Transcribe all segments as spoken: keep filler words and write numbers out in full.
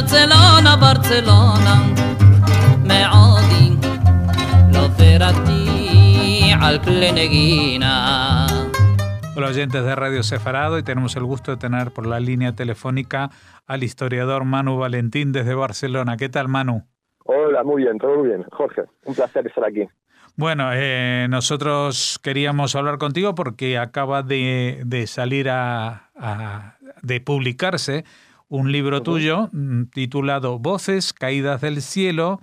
Barcelona, Barcelona, معادي لو ثيرتي على البلنجينا. Hola oyentes de Radio Sefarado, y tenemos el gusto de tener por la línea telefónica al historiador Manu Valentín desde Barcelona. ¿Qué tal, Manu? Hola, muy bien, todo muy bien. Jorge, un placer estar aquí. Bueno, eh, nosotros queríamos hablar contigo porque acaba de, de salir a, a de publicarse un libro uh-huh. tuyo titulado Voces caídas del cielo,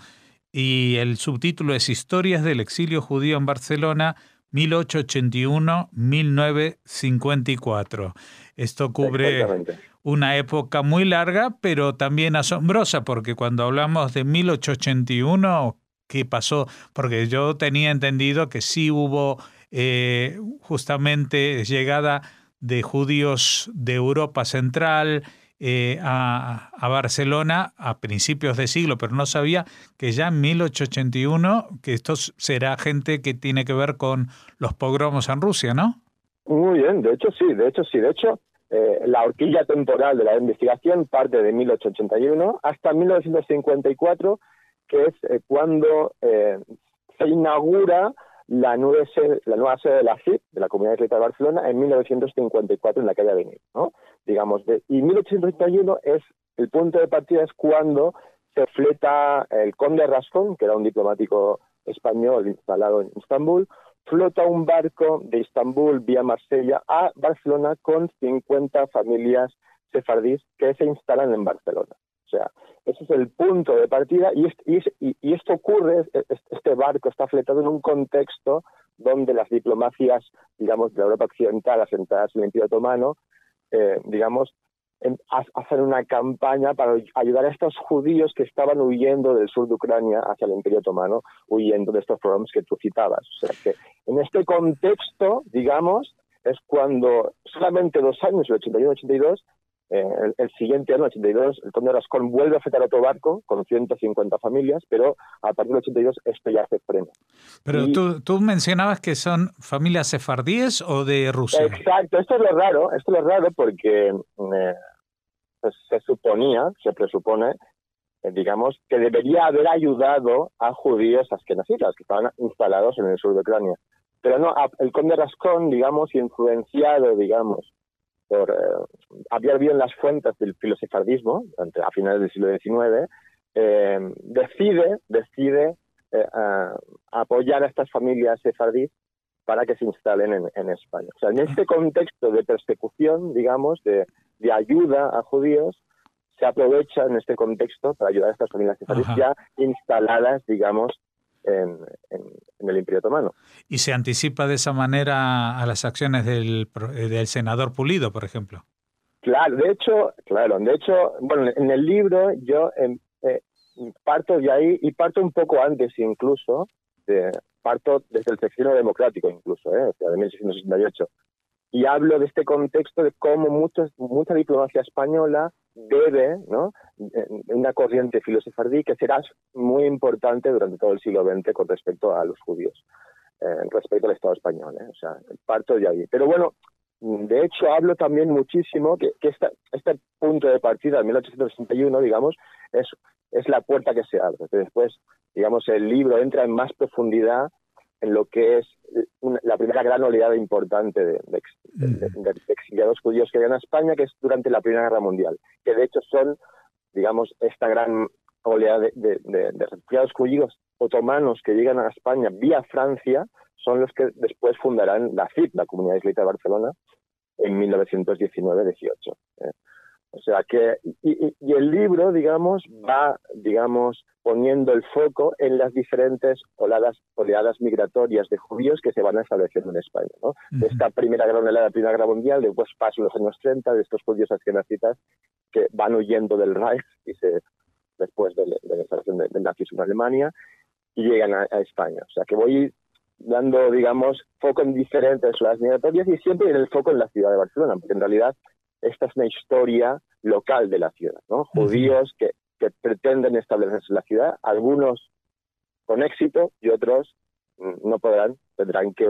y el subtítulo es Historias del exilio judío en Barcelona mil ochocientos ochenta y uno a mil novecientos cincuenta y cuatro. Esto cubre una época muy larga, pero también asombrosa, porque cuando hablamos de mil ochocientos ochenta y uno, ¿qué pasó? Porque yo tenía entendido que sí hubo eh, justamente llegada de judíos de Europa Central eh, a, a Barcelona a principios de siglo, pero no sabía que ya en mil ochocientos ochenta y uno, que esto será gente que tiene que ver con los pogromos en Rusia, ¿no? Muy bien, de hecho sí, de hecho sí, de hecho eh, la horquilla temporal de la investigación parte de mil ochocientos ochenta y uno hasta mil novecientos cincuenta y cuatro, que es eh, cuando eh, se inaugura la nueva, sede, la nueva sede de la C I P, de la Comunidad Israelita de Barcelona, en mil novecientos cincuenta y cuatro en la calle Avenida, ¿no? Digamos, de, y mil ochocientos ochenta y uno es, el punto de partida es cuando se fleta el conde Rascón, que era un diplomático español instalado en Estambul, flota un barco de Estambul vía Marsella a Barcelona con cincuenta familias sefardíes que se instalan en Barcelona. O sea, ese es el punto de partida, y, y, y esto ocurre, este barco está fletado en un contexto donde las diplomacias, digamos, de la Europa occidental asentadas en el Imperio Otomano, eh, digamos, en, hacen una campaña para ayudar a estos judíos que estaban huyendo del sur de Ucrania hacia el Imperio Otomano, huyendo de estos programas que tú citabas. O sea, que en este contexto, digamos, es cuando solamente dos años, el ochenta y uno ochenta y dos, Eh, el, el siguiente año, el ochenta y dos, el conde Rascón vuelve a fletar otro barco con ciento cincuenta familias, pero a partir del ochenta y dos esto ya se frena. Pero y, tú, tú mencionabas que son familias sefardíes o de Rusia. Exacto, esto es lo raro, esto es lo raro porque eh, pues se suponía, se presupone, eh, digamos, que debería haber ayudado a judíos askenazítas que estaban instalados en el sur de Ucrania. Pero no, el conde Rascón, digamos, influenciado, digamos, por eh, había habido en las fuentes del filosefardismo a finales del siglo diecinueve, eh, decide decide eh, a, a apoyar a estas familias sefardíes para que se instalen en, en España. O sea, en este contexto de persecución, digamos, de, de ayuda a judíos, se aprovecha en este contexto para ayudar a estas familias sefardíes ya instaladas, digamos, En, en, en el Imperio Otomano. Y se anticipa de esa manera a las acciones del, del senador Pulido, por ejemplo. Claro, de hecho, claro, de hecho, bueno, en el libro yo eh, eh, parto de ahí y parto un poco antes incluso, de, parto desde el sexenio democrático incluso, eh, o sea, de mil seiscientos sesenta y ocho, y hablo de este contexto de cómo muchos, mucha diplomacia española debe, ¿no?, una corriente filosefardí que será muy importante durante todo el siglo veinte con respecto a los judíos, eh, respecto al Estado español, ¿eh? O sea, parto de ahí. Pero bueno, de hecho hablo también muchísimo que, que esta, este punto de partida, mil ochocientos sesenta y uno, digamos, es, es la puerta que se abre. Después, digamos, el libro entra en más profundidad en lo que es una, la primera gran oleada importante de, de, de, de, de exiliados judíos que llegan a España, que es durante la Primera Guerra Mundial, que de hecho son, digamos, esta gran oleada de, de, de, de refugiados judíos otomanos que llegan a España vía Francia, son los que después fundarán la C I P, la Comunidad Israelita de Barcelona, en mil novecientos diecinueve dieciocho. ¿eh? O sea que, y, y el libro, digamos, va, digamos, poniendo el foco en las diferentes oladas, oleadas migratorias de judíos que se van estableciendo en España, ¿no? Uh-huh. De esta primera gran oleada de la Primera Guerra Mundial, después pasan los años treinta, de estos judíos askenazitas que van huyendo del Reich y se, después de, de la instalación del de nazismo en Alemania, y llegan a, a España. O sea que voy dando, digamos, foco en diferentes oladas migratorias y siempre en el foco en la ciudad de Barcelona, porque en realidad esta es una historia local de la ciudad, ¿no? Judíos que, que pretenden establecerse en la ciudad, algunos con éxito y otros no podrán, tendrán que,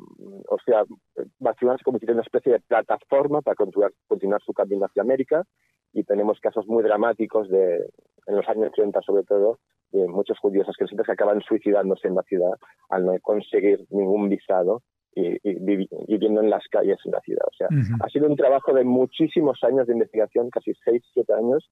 o sea, Barcelona se convirtió en una especie de plataforma para continuar, continuar su camino hacia América, y tenemos casos muy dramáticos de, en los años treinta sobre todo, y muchos judíos asquenazíes que acaban suicidándose en la ciudad al no conseguir ningún visado y, y vivi- viviendo en las calles en la ciudad. O sea, Ujú. ha sido un trabajo de muchísimos años de investigación, casi seis, siete años.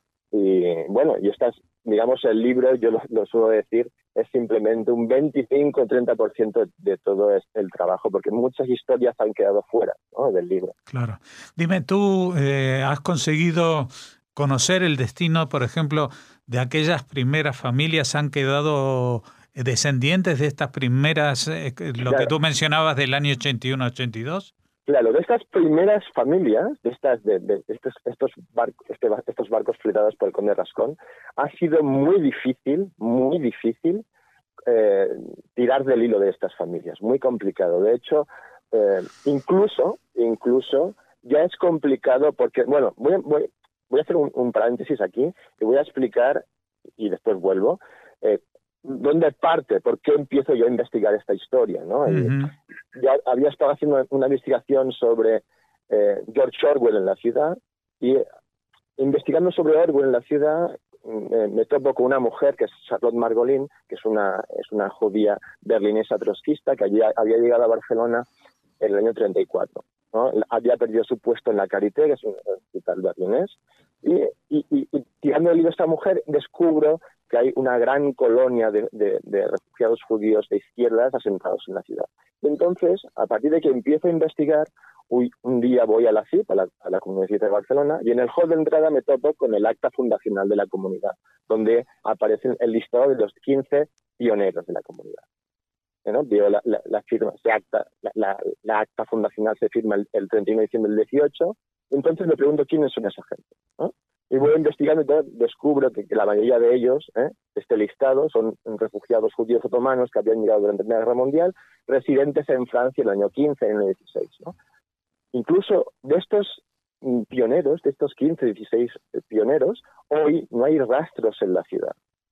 Y bueno, y estas, digamos, el libro, yo lo, lo suelo decir, es simplemente un veinticinco o treinta por ciento de todo es- el trabajo, porque muchas historias han quedado fuera, ¿no?, del libro. Claro. Dime, ¿tú eh, has conseguido conocer el destino, por ejemplo, de aquellas primeras familias? ¿Han quedado eh, descendientes de estas primeras, eh, que- lo que Claro, tú mencionabas del año ochenta y uno ochenta y dos? claro, de estas primeras familias, de estas, de, de estos, estos barcos, este, ba- estos barcos fletados por el conde Rascón, ha sido muy difícil, muy difícil eh, tirar del hilo de estas familias, muy complicado. De hecho, eh, incluso, incluso ya es complicado porque, bueno, voy, a- voy, voy a hacer un, un paréntesis aquí y voy a explicar, y después vuelvo, eh, dónde parte, por qué empiezo yo a investigar esta historia, ¿no? Y Ujú. yo había estado haciendo una investigación sobre eh, George Orwell en la ciudad y investigando sobre Orwell en la ciudad me, me topo con una mujer que es Charlotte Margolin, que es una, es una judía berlinesa trotskista que allí había llegado a Barcelona en el año treinta y cuatro, ¿no? Había perdido su puesto en la Charité, que es un hospital berlinés, y, y, y, y tirando el hilo a esta mujer descubro que hay una gran colonia de, de, de refugiados judíos de izquierdas asentados en la ciudad. Y entonces, a partir de que empiezo a investigar, uy, un día voy a la C I P, a la, a la Comunidad de Barcelona, y en el hall de entrada me topo con el acta fundacional de la comunidad, donde aparece el listado de los quince pioneros de la comunidad. ¿No? Veo la, la, la firma, se acta, la, la, la acta fundacional se firma el, el treinta y uno de diciembre del dieciocho, entonces me pregunto quiénes son esa gente, ¿no? Y voy investigando y todo, descubro que, que la mayoría de ellos, ¿eh?, este listado, son refugiados judíos otomanos que habían llegado durante la Primera Guerra Mundial, residentes en Francia en el año quince, en el año dieciséis, ¿no? Incluso de estos pioneros, de estos quince, dieciséis pioneros, hoy no hay rastros en la ciudad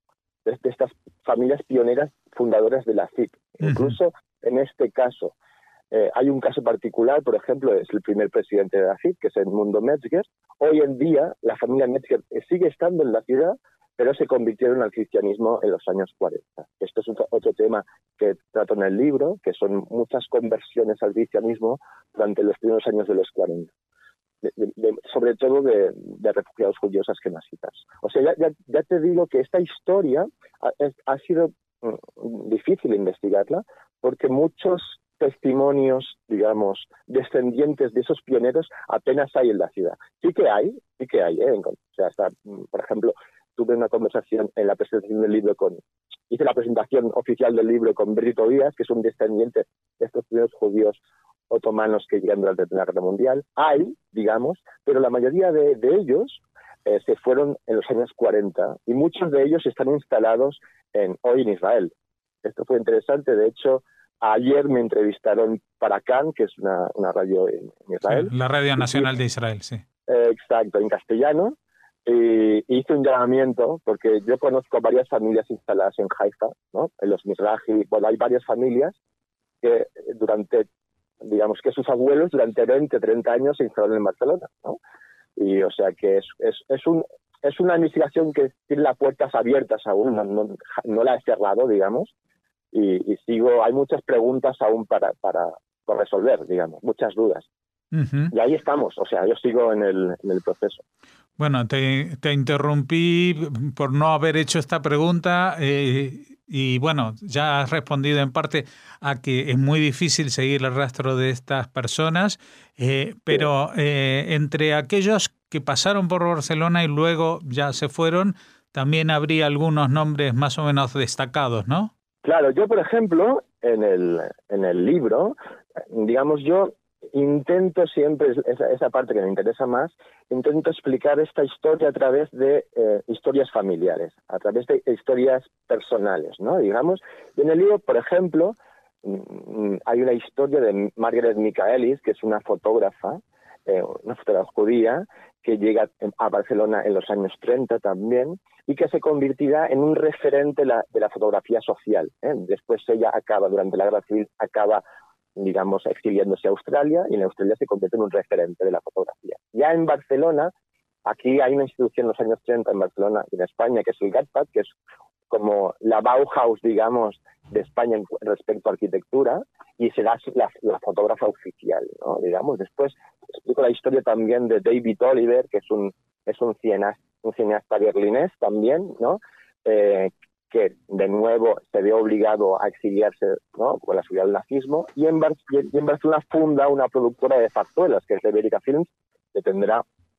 de estas familias pioneras fundadoras de la C I P. Ujú. Incluso en este caso, eh, hay un caso particular, por ejemplo, es el primer presidente de la C I P, que es Edmundo Metzger. Hoy en día, la familia Metzger sigue estando en la ciudad, pero se convirtieron al cristianismo en los años cuarenta. Esto es otro, otro tema que trato en el libro, que son muchas conversiones al cristianismo durante los primeros años de los cuarenta. De, de, de, sobre todo de, de refugiados judíos asquenazíes. O sea, ya, ya, ya te digo que esta historia ha, ha sido mm, difícil investigarla porque muchos testimonios, digamos, descendientes de esos pioneros apenas hay en la ciudad. Sí que hay, sí que hay, ¿eh? O sea, hasta, por ejemplo, tuve una conversación en la presentación del libro con, hice la presentación oficial del libro con Brito Díaz, que es un descendiente de estos primeros judíos otomanos que llegan durante la Guerra Mundial. Hay, digamos, pero la mayoría de, de ellos eh, se fueron en los años cuarenta y muchos de ellos están instalados en, hoy en Israel. Esto fue interesante. De hecho, ayer me entrevistaron para Cannes, que es una, una radio en, en Israel. Sí, la Radio Nacional de Israel, sí. Eh, exacto, en castellano. Y hice un llamamiento, porque yo conozco varias familias instaladas en Haifa, ¿no? En los Mizrahi. Bueno, hay varias familias que durante, digamos que sus abuelos durante veinte, treinta años se instalaron en Barcelona, ¿no? Y o sea que es, es, es, un, es una investigación que tiene las puertas abiertas aún, no, no, no la he cerrado, digamos, y, y sigo, hay muchas preguntas aún para, para, para resolver, digamos, muchas dudas. Uh-huh. Y ahí estamos, o sea, yo sigo en el, en el proceso. Bueno, te, te interrumpí por no haber hecho esta pregunta eh, y bueno, ya has respondido en parte a que es muy difícil seguir el rastro de estas personas, eh, pero eh, entre aquellos que pasaron por Barcelona y luego ya se fueron, también habría algunos nombres más o menos destacados, ¿no? Claro, yo por ejemplo, en el, en el libro, digamos yo, intento siempre, esa, esa parte que me interesa más, intento explicar esta historia a través de eh, historias familiares, a través de historias personales, ¿no? Digamos, y en el libro, por ejemplo, hay una historia de Margaret Michaelis, que es una fotógrafa, eh, una fotógrafa judía, que llega a Barcelona en los años treinta también, y que se convertirá en un referente de la, de la fotografía social, ¿eh? Después ella acaba, durante la Guerra Civil, acaba digamos, exiliándose a Australia, y en Australia se convierte en un referente de la fotografía. Ya en Barcelona, Aquí hay una institución en los años treinta en Barcelona y en España, que es el GATPAD, que es como la Bauhaus, digamos, de España respecto a arquitectura, y será la, la fotógrafa oficial, ¿no? Digamos. Después explico la historia también de David Oliver, que es un es un cineasta, un cineasta berlinés también, ¿no? Eh, que de nuevo se ve obligado a exiliarse, ¿no?, con la subida del nazismo, y en, Bar y en Barcelona funda una productora de zarzuelas, que es Ibérica Films, que tendrá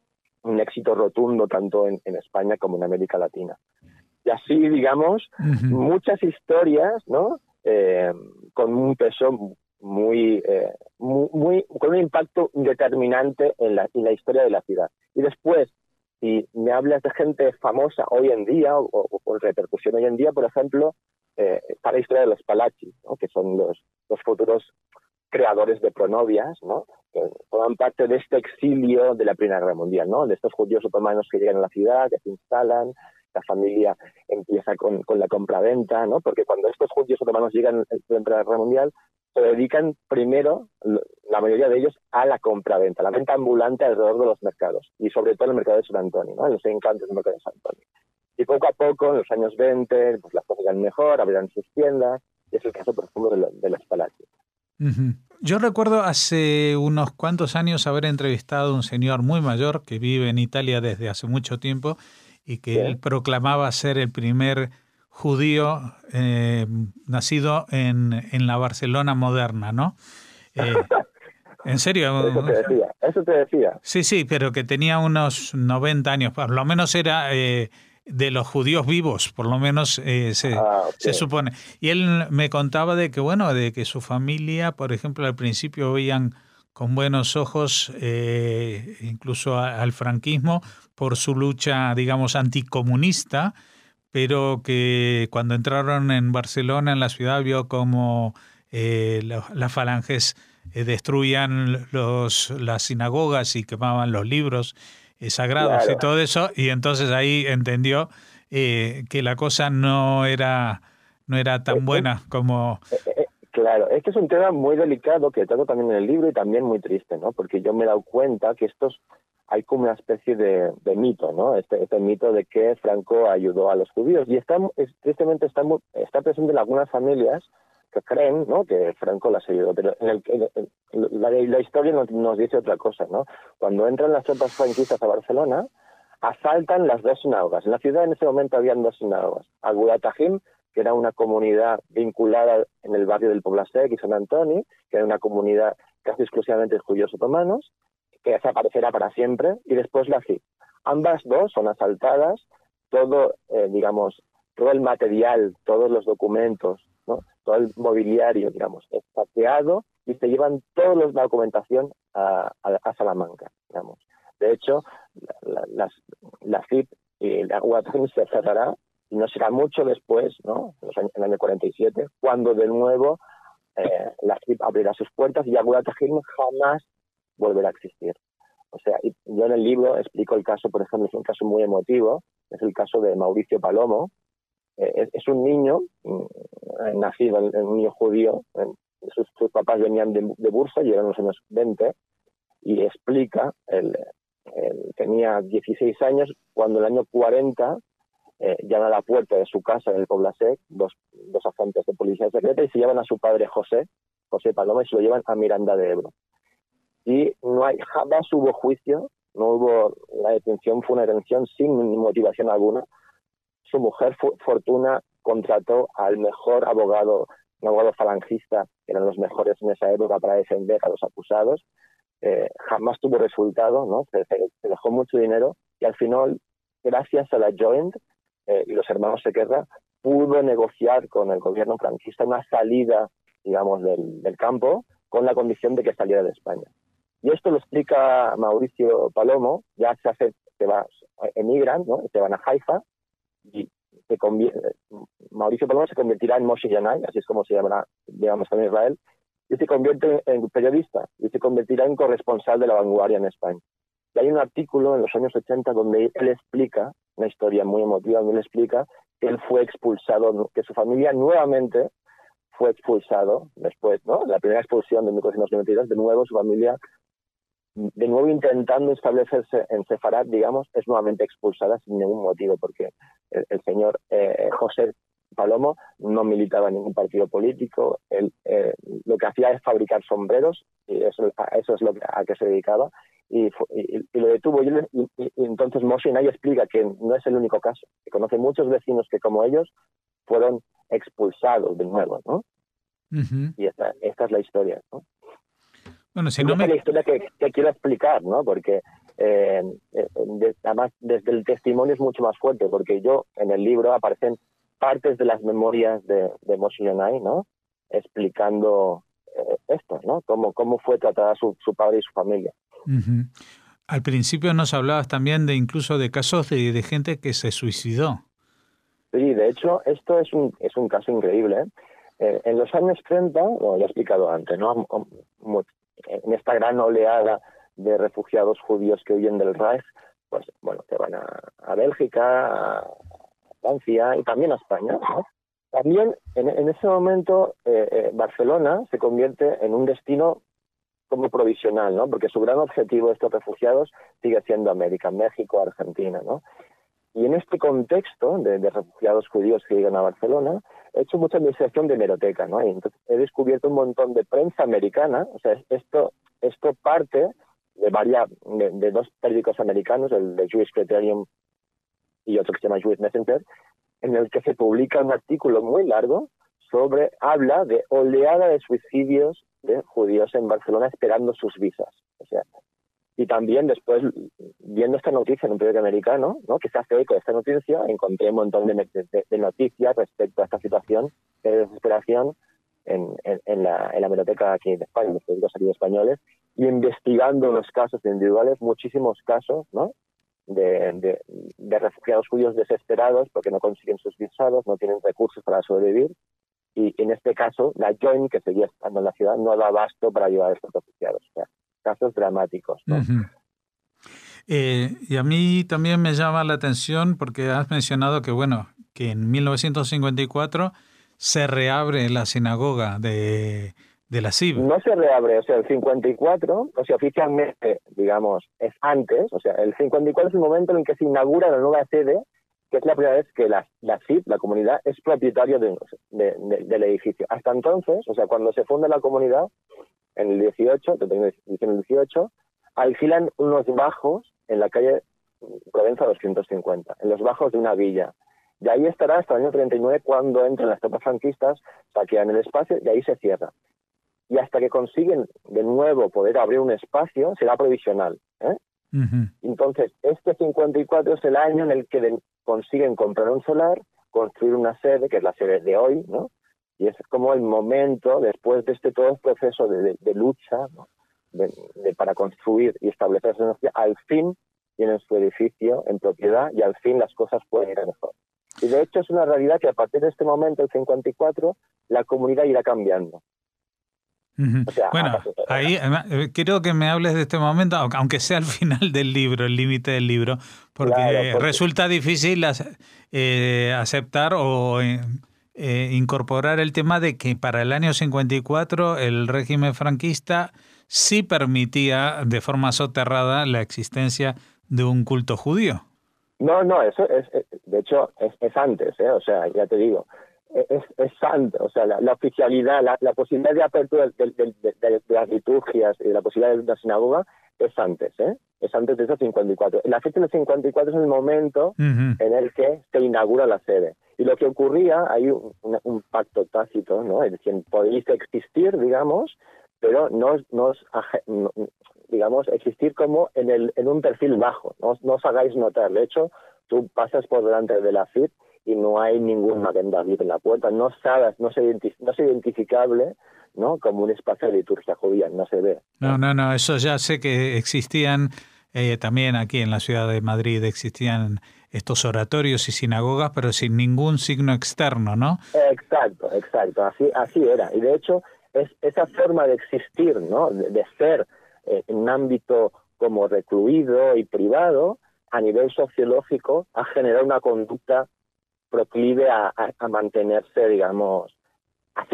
un éxito rotundo tanto en, en España como en América Latina. Y así, digamos, uh-huh. muchas historias, ¿no?, eh, con un peso muy, eh, muy, muy, con un impacto determinante en la, en la historia de la ciudad. Y después, si me hablas de gente famosa hoy en día, o, o con repercusión hoy en día, por ejemplo, eh, está la historia de los Palazzi, ¿no?, que son los, los futuros creadores de Pronovias, ¿no?, que forman parte de este exilio de la Primera Guerra Mundial, ¿no?, de estos judíos otomanos que llegan a la ciudad, que se instalan, la familia empieza con, con la compraventa, ¿no?, porque cuando estos judíos otomanos llegan a la Primera Guerra Mundial, se dedican primero, la mayoría de ellos, a la compraventa, la venta ambulante alrededor de los mercados, y sobre todo en el mercado de San Antonio, ¿no?, en los encantos del mercado de San Antonio. Y poco a poco, en los años veinte, pues las cosas irán mejor, abrirán sus tiendas, y es el caso, por ejemplo, de, lo, de los Palacios. Uh-huh. Yo recuerdo hace unos cuantos años haber entrevistado a un señor muy mayor que vive en Italia desde hace mucho tiempo y que ¿sí? él proclamaba ser el primer judío eh, nacido en, en la Barcelona moderna, ¿no? Eh, en serio. Eso te decía, eso te decía. Sí, sí, pero que tenía unos noventa años, por lo menos era eh, de los judíos vivos, por lo menos eh, se, ah, okay. se supone. Y él me contaba de que, bueno, de que su familia, por ejemplo, al principio veían con buenos ojos eh, incluso a, al franquismo por su lucha, digamos, anticomunista, pero que cuando entraron en Barcelona, en la ciudad, vio como eh, la, las falanges eh, destruían los, las sinagogas y quemaban los libros eh, sagrados claro. y todo eso, y entonces ahí entendió eh, que la cosa no era, no era tan buena como... Claro, este es un tema muy delicado que trato también en el libro y también muy triste, ¿no? Porque yo me he dado cuenta que estos... hay como una especie de, de mito, ¿no? Este, este mito de que Franco ayudó a los judíos. Y está, es, tristemente está, muy, está presente en algunas familias que creen, ¿no?, que Franco las ayudó. Pero en el, en, en, la, la historia nos, nos dice otra cosa, ¿no? Cuando entran las tropas franquistas a Barcelona, asaltan las dos sinagogas. En la ciudad en ese momento habían dos sinagogas. Agudat Tahim, que era una comunidad vinculada en el barrio del Poblasec y San Antoni, que era una comunidad casi exclusivamente de judíos otomanos, que desaparecerá para siempre, y después la C I P. Ambas dos son asaltadas, todo, eh, digamos, todo el material, todos los documentos, ¿no?, todo el mobiliario, digamos, es saqueado y se llevan toda la documentación a, a, a Salamanca, digamos. De hecho, la, la, la C I P y la U A T se cerrará, y no será mucho después, ¿no?, en el año cuarenta y siete, cuando de nuevo eh, la C I P abrirá sus puertas y Agudat Tahim jamás volverá a existir. O sea, yo en el libro explico el caso, por ejemplo, es un caso muy emotivo, es el caso de Mauricio Palomo. Eh, es, es un niño, eh, nacido, en, en un niño judío, eh, sus, sus papás venían de, de Bursa y eran los años veinte, y explica, él, él tenía dieciséis años, cuando en el año cuarenta eh, llaman a la puerta de su casa en el Poblasec, dos, dos agentes de policía secreta, y se llevan a su padre José, José Palomo, y se lo llevan a Miranda de Ebro. Y no hay, jamás hubo juicio, no hubo, la detención fue una detención sin motivación alguna. Su mujer, Fortuna, contrató al mejor abogado, un abogado falangista, que eran los mejores en esa época para defender a los acusados. Eh, jamás tuvo resultado, ¿no? Se, se, se dejó mucho dinero y al final, gracias a la Joint eh, y los hermanos Sequerra, pudo negociar con el gobierno franquista una salida, digamos, del, del campo, con la condición de que saliera de España. Y esto lo explica Mauricio Palomo, ya se hace, se va, emigran, ¿no?, se van a Haifa, y se Mauricio Palomo se convertirá en Moshe Yanai, así es como se llamará, digamos, en Israel, y se convierte en periodista, y se convertirá en corresponsal de La Vanguardia en España. Y hay un artículo en los años ochenta donde él explica, una historia muy emotiva, donde él explica que él fue expulsado, que su familia nuevamente fue expulsado, después, ¿no?, la primera expulsión de mil novecientos noventa y dos, de nuevo su familia de nuevo intentando establecerse en Sefarad, digamos, es nuevamente expulsada sin ningún motivo, porque el, el señor eh, José Palomo no militaba en ningún partido político, él eh, lo que hacía es fabricar sombreros, y eso, eso es lo que, a que se dedicaba, y, y, y lo detuvo. Y, y, y entonces Moshe Sinai explica que no es el único caso, que conoce muchos vecinos que, como ellos, fueron expulsados de nuevo, ¿no? Uh-huh. Y esta, esta es la historia, ¿no? Bueno, si y no esta me... es la historia que, que quiero explicar, ¿no? Porque eh, de, además desde el testimonio es mucho más fuerte, porque yo en el libro aparecen partes de las memorias de, de Moshe Sinai, ¿no? Explicando eh, esto, ¿no? Cómo, cómo fue tratada su, su padre y su familia. Uh-huh. Al principio nos hablabas también de incluso de casos de, de gente que se suicidó. Sí, de hecho, esto es un, es un caso increíble, ¿eh? Eh, en los años treinta, lo he explicado antes, ¿no? En esta gran oleada de refugiados judíos que huyen del Reich, pues bueno, que van a, a Bélgica, a Francia y también a España, ¿no? También en, en ese momento eh, eh, Barcelona se convierte en un destino como provisional, ¿no? Porque su gran objetivo de estos refugiados sigue siendo América, México, Argentina, ¿no? Y en este contexto de, de refugiados judíos que llegan a Barcelona, he hecho mucha investigación de hemeroteca, ¿no? Y entonces he descubierto un montón de prensa americana. O sea, esto esto parte de varias de, de dos periódicos americanos, el de Jewish Criterion y otro que se llama Jewish Messenger, en el que se publica un artículo muy largo sobre, habla de oleada de suicidios de judíos en Barcelona esperando sus visas. O sea, y también después, viendo esta noticia en un periódico americano, ¿no? Que se hace eco de esta noticia, encontré un montón de, de, de noticias respecto a esta situación de desesperación en, en, en, la, en la hemeroteca aquí de España, en los periódicos aquí españoles, y investigando los casos individuales, muchísimos casos, ¿no? De, de, de refugiados judíos desesperados porque no consiguen sus visados, no tienen recursos para sobrevivir, y en este caso la Joint, que seguía estando en la ciudad, no da abasto para ayudar a estos refugiados. O sea, casos dramáticos, ¿no? Uh-huh. Eh, y a mí también me llama la atención porque has mencionado que, bueno, que en mil novecientos cincuenta y cuatro se reabre la sinagoga de, de la C I B. No se reabre, o sea, el cincuenta y cuatro, o sea, oficialmente, digamos, es antes, o sea, el cincuenta y cuatro es el momento en el que se inaugura la nueva sede, que es la primera vez que la, la C I B, la comunidad, es propietaria de, de, de, del edificio. Hasta entonces, o sea, cuando se funda la comunidad, en el dieciocho, en el dieciocho, alquilan unos bajos en la calle Provenza doscientos cincuenta, en los bajos de una villa. Y ahí estará hasta el año treinta y nueve, cuando entran las tropas franquistas, saquean el espacio y ahí se cierra. Y hasta que consiguen de nuevo poder abrir un espacio, será provisional, ¿eh? Uh-huh. Entonces, este cincuenta y cuatro es el año en el que de, consiguen comprar un solar, construir una sede, que es la sede de hoy, ¿no? Y es como el momento, después de este todo el proceso de, de, de lucha, ¿no? de, de, para construir y establecerse en la ciudad, al fin tienen su edificio en propiedad y al fin las cosas pueden ir mejor. Y de hecho es una realidad que a partir de este momento, el cincuenta y cuatro, la comunidad irá cambiando. Uh-huh. O sea, bueno, ahí quiero que me hables de este momento, aunque sea al final del libro, el límite del libro, porque, claro, porque resulta difícil eh, aceptar o eh, eh, incorporar el tema de que para el año cincuenta y cuatro el régimen franquista sí permitía de forma soterrada la existencia de un culto judío. No, no, eso es, de hecho, es, es antes, ¿eh? O sea, ya te digo, es, es antes, o sea, la, la oficialidad, la, la posibilidad de apertura de, de, de, de, de las liturgias y la posibilidad de la sinagoga es antes, ¿eh? Es antes de ese cincuenta y cuatro. La fecha del cincuenta y cuatro es el momento uh-huh. en el que se inaugura la sede. Y lo que ocurría, hay un, un, un pacto tácito, ¿no? Es decir, podéis existir, digamos, pero no, no, no digamos, existir como en, el, en un perfil bajo, no, no os hagáis notar. De hecho, tú pasas por delante de la C I B y no hay ningún Maguen David en la puerta, no sabes, no, se identif- no es identificable, ¿no? Como un espacio de liturgia judía, no se ve. No, no, no, eso ya sé que existían, eh, también aquí en la ciudad de Madrid existían estos oratorios y sinagogas, pero sin ningún signo externo, ¿no? Exacto, exacto, así, así era. Y de hecho, es esa forma de existir, ¿no? De, de ser eh, en un ámbito como recluido y privado, a nivel sociológico, ha generado una conducta proclive a, a, a mantenerse, digamos, así,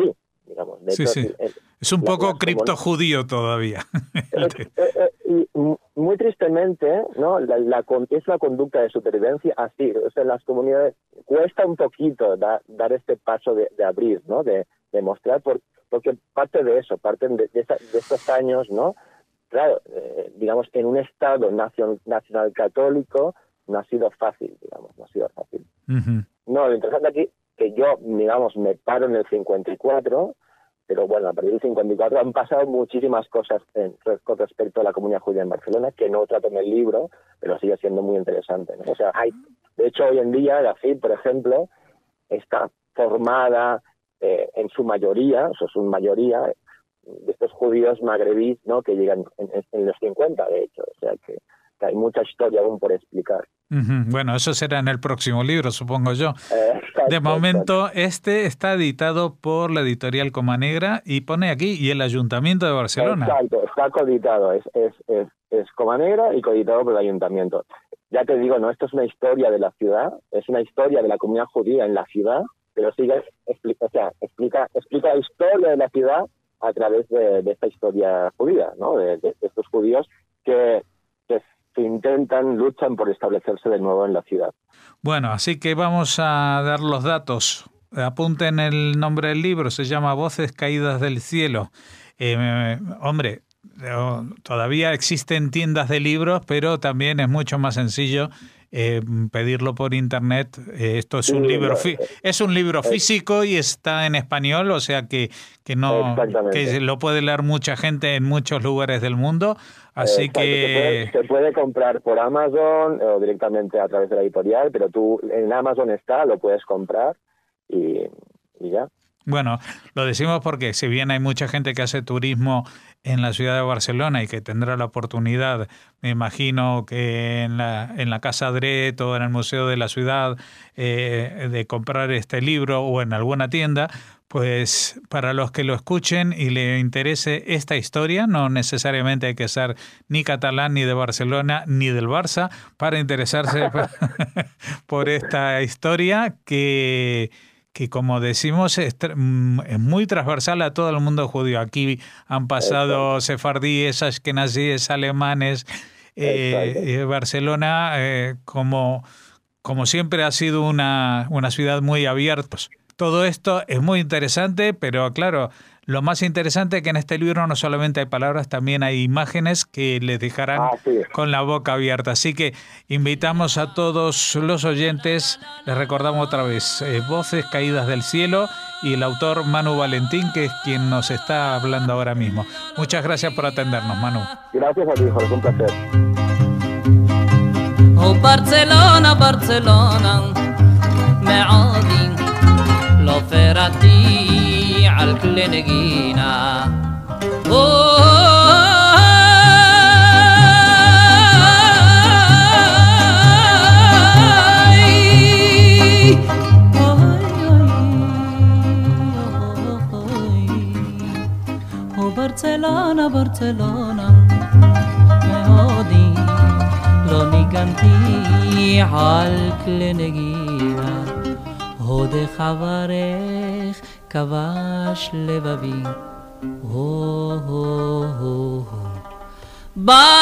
digamos. De sí, hecho, sí. el, es un la, poco las criptojudío todavía. Es, eh, eh, y muy tristemente, ¿no? La, la, es la conducta de supervivencia así. O sea, en las comunidades cuesta un poquito da, dar este paso de, de abrir, ¿no? De, de mostrar, por, porque parte de eso, parten de, de, esa, de estos años, ¿no? Claro, eh, digamos, en un Estado nacion, nacional católico no ha sido fácil, digamos, no ha sido fácil. Uh-huh. No, lo interesante aquí que yo, digamos, me paro en el cincuenta y cuatro, pero bueno, a partir del cincuenta y cuatro han pasado muchísimas cosas en, con respecto a la comunidad judía en Barcelona, que no trato en el libro, pero sigue siendo muy interesante, ¿no? O sea, hay, de hecho, hoy en día la F I, por ejemplo, está formada eh, en su mayoría, o sea, su mayoría, de estos judíos magrebíes, ¿no? Que llegan en, en los cincuenta, de hecho, o sea, que, que hay mucha historia aún por explicar. Uh-huh. Bueno, eso será en el próximo libro, supongo yo. Eh, exacto, de momento, exacto. este está editado por la editorial Comanegra y pone aquí, y el Ayuntamiento de Barcelona. Exacto, está coeditado, es, es, es, es Comanegra y coeditado por el Ayuntamiento. Ya te digo, no, esto es una historia de la ciudad, es una historia de la comunidad judía en la ciudad, pero sigue, explica, o sea, explica, explica la historia de la ciudad a través de, de esta historia judía, ¿no? De, de, de estos judíos que, que que intentan, luchan por establecerse de nuevo en la ciudad. Bueno, así que vamos a dar los datos. Apunten el nombre del libro, se llama Voces Caídas del Cielo. Eh, hombre, todavía existen tiendas de libros, pero también es mucho más sencillo eh, pedirlo por internet. Eh, esto es Sí, un libro no, fi- es un libro eh, físico y está en español, o sea que que no que lo puede leer mucha gente en muchos lugares del mundo. Así Exacto, que se puede, se puede comprar por Amazon o directamente a través de la editorial, pero tú en Amazon está, lo puedes comprar y, y ya. Bueno, lo decimos porque si bien hay mucha gente que hace turismo en la ciudad de Barcelona y que tendrá la oportunidad, me imagino que en la, en la Casa Dret o en el Museo de la Ciudad, eh, de comprar este libro o en alguna tienda, pues para los que lo escuchen y le interese esta historia, no necesariamente hay que ser ni catalán, ni de Barcelona, ni del Barça, para interesarse por esta historia que... que como decimos es, es muy transversal a todo el mundo judío. Aquí han pasado sefardíes, ashkenazíes, alemanes. Eh, Barcelona, eh, como, como siempre, ha sido una, una ciudad muy abierta. Todo esto es muy interesante, pero claro, lo más interesante es que en este libro no solamente hay palabras, también hay imágenes que les dejarán ah, sí. con la boca abierta. Así que invitamos a todos los oyentes, les recordamos otra vez, eh, Voces Caídas del Cielo, y el autor Manu Valentín, que es quien nos está hablando ahora mismo. Muchas gracias por atendernos, Manu. Gracias a ti, Jorge, un placer. Oh, Barcelona, Barcelona, معادي لو فرتي على الكل نجينا Barcelona, Barcelona, معادي لو نيجانتي على الكل نجينا هود خبرخ کواش لبابی هو هو هو با